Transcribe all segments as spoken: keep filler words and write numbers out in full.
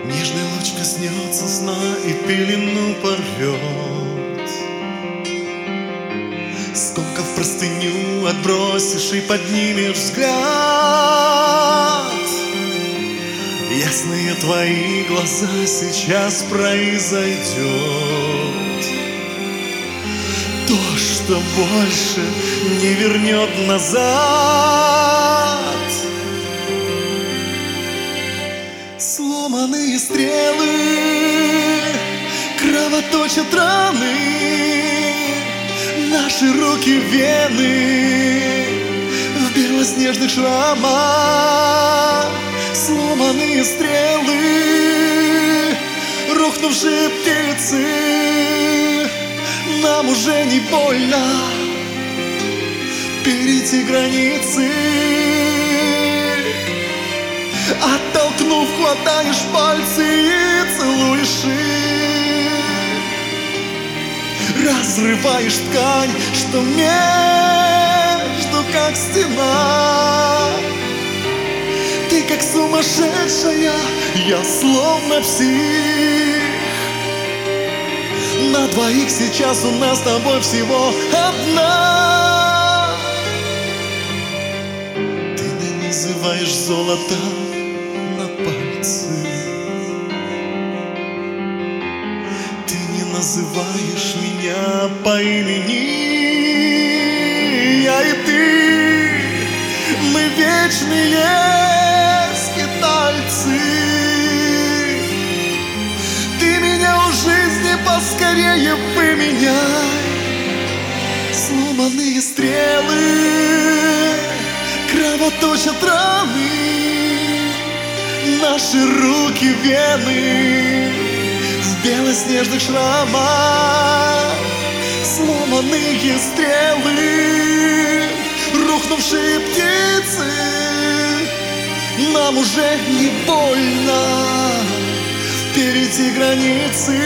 Нежный луч коснется сна и пелену порвет. Скомкав простыню, отбросишь и поднимешь взгляд. Ясные твои глаза, сейчас произойдет то, что больше не вернет назад. Сломанные стрелы кровоточат раны, наши руки вены в белоснежных шрамах. Сломанные стрелы, рухнувшие птицы, нам уже не больно перейти границы. Оттолкнув, хватаешь пальцы и целуешь их. Разрываешь ткань, что между как стена. Ты как сумасшедшая, я словно псих. На двоих сейчас у нас с тобой всего одна. Ты нанизываешь золото на пальцы, ты не называешь меня по имени. Я и ты, мы вечные скитальцы. Ты меня у жизни поскорее поменяй. Сломанные стрелы кровоточат раны, наши руки вены в белоснежных шрамах. Сломанные стрелы, рухнувшие птицы, нам уже не больно перейти границы.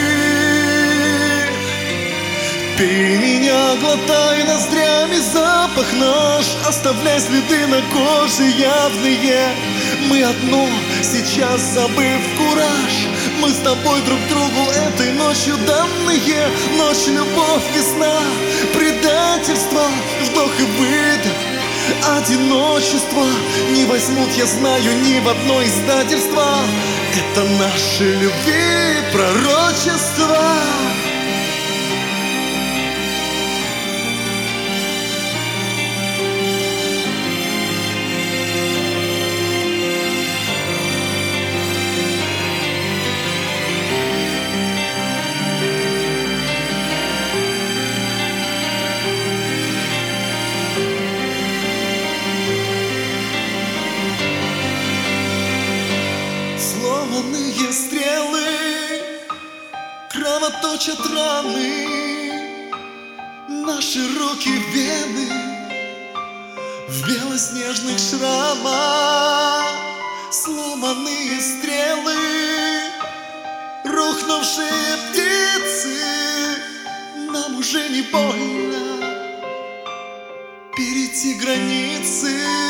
Пей меня, глотай ноздрями запах наш, оставляй следы на коже явные. Мы одно, сейчас забыв кураж, мы с тобой друг другу этой ночью данные. Ночь, любовь, весна, предательство, вдох и выдох, одиночество. Не возьмут, я знаю, ни в одно издательство. Это наши любви пророчества. Сломанные стрелы кровоточат раны, наши руки вены в белоснежных шрамах. Сломанные стрелы, рухнувшие птицы, нам уже не больно перейти границы.